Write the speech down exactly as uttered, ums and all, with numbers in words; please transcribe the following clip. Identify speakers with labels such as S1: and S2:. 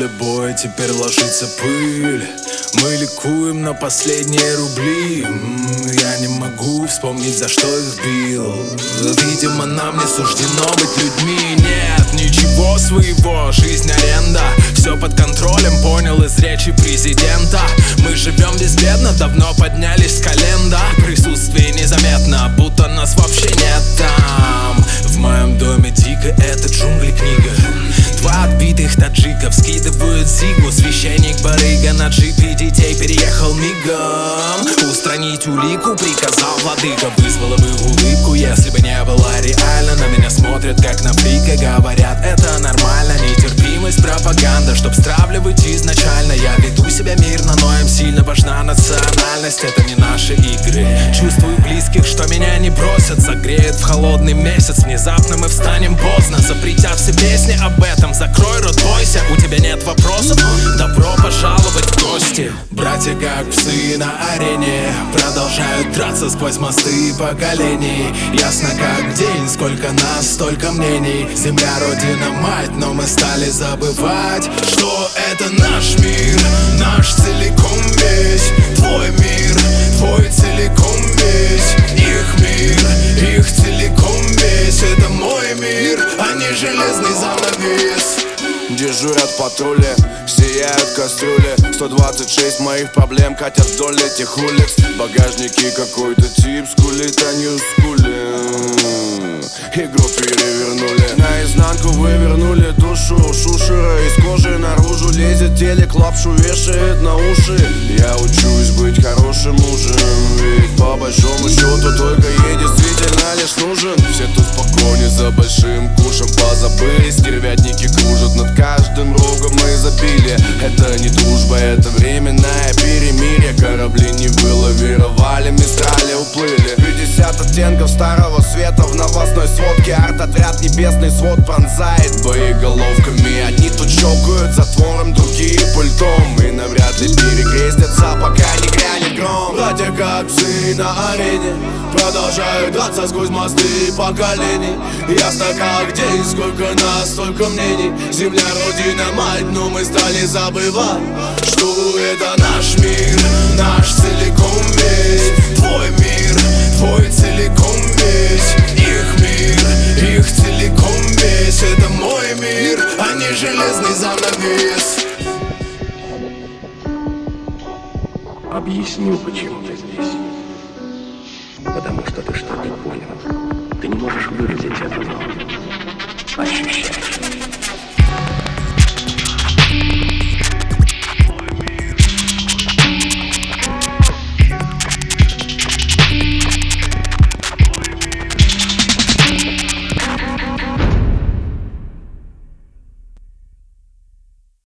S1: поле боя теперь ложится пыль. Мы ликуем на последние рубли. М-м, Я не могу вспомнить, за что их бил. Видимо, нам не суждено быть людьми. Нет ничего своего, жизнь аренда. Все под контролем, понял из речи президента. Мы живем безбедно, давно поднялись с коленда. Присутствие незаметно, будто нас вообще нет там. В моем доме дико, это джунгли книга. Два отбитых таджиков скидывают зигу. Священник барыга на джипе детей переехал мигом. Устранить улику приказал владыка. Вызвало бы улыбку, если бы не было реально. На меня смотрят как на фрика, говорят, это нормально. Нетерпимость, пропаганда, чтоб стравливать изначально. Я веду себя мирно, но им сильно важна национальность. Это не наши игры. Чувствую близких, что меня не бросят. Согреет в холодный месяц. Внезапно мы встанем поздно, запретят все песни об этом. Закрой рот, бойся, у тебя нет вопросов. Добро пожаловать в гости. Братья как псы на арене продолжают драться сквозь мосты поколений. Ясно как день, сколько нас, столько мнений. Земля, родина, мать, но мы стали забывать, что это наш мир, наш целиком весь. Твой мир, твой целиком весь. Их мир, их целиком весь. Это мой мир, а не железный занавес.
S2: Дежурят патрули, сияют кастрюли. Сто двадцать шесть моих проблем катят вдоль этих улиц. В багажнике какой-то тип скулит, а не скулит. Игру перевернули, наизнанку вывернули душу. Шушера из кожи наружу лезет, телек лапшу вешает на уши. Я учусь быть хорошим мужем, ведь по большому счету только ей действительно лишь нужен. Все тут в погоне за большим кушем позабыли. Стервятники кружат над каждым рогом изобилия. Это не дружба, это временное перемирие. Корабли не вылавировали, мистрали уплыли. Пятьдесят оттенков старого света в новостной сводке. Арт-отряд небесный свод пронзает боеголовками. Одни тут щелкают затвором, другие пультом. И навряд ли перекрестятся, пока не грянет гром. Братья как псы на арене продолжают драться сквозь мосты поколений. Ясно как день, сколько нас, столько мнений. Земля, родина, мать, но мы стали забывать, что это наш мир, наш целиком весь. Твой мир, твой целиком весь. Их мир, их целиком весь. Это мой мир, а не железный занавес.
S3: Объясню, почему ты здесь. Потому что ты что-то понял. Ты не можешь выразить это, но ощущаешь.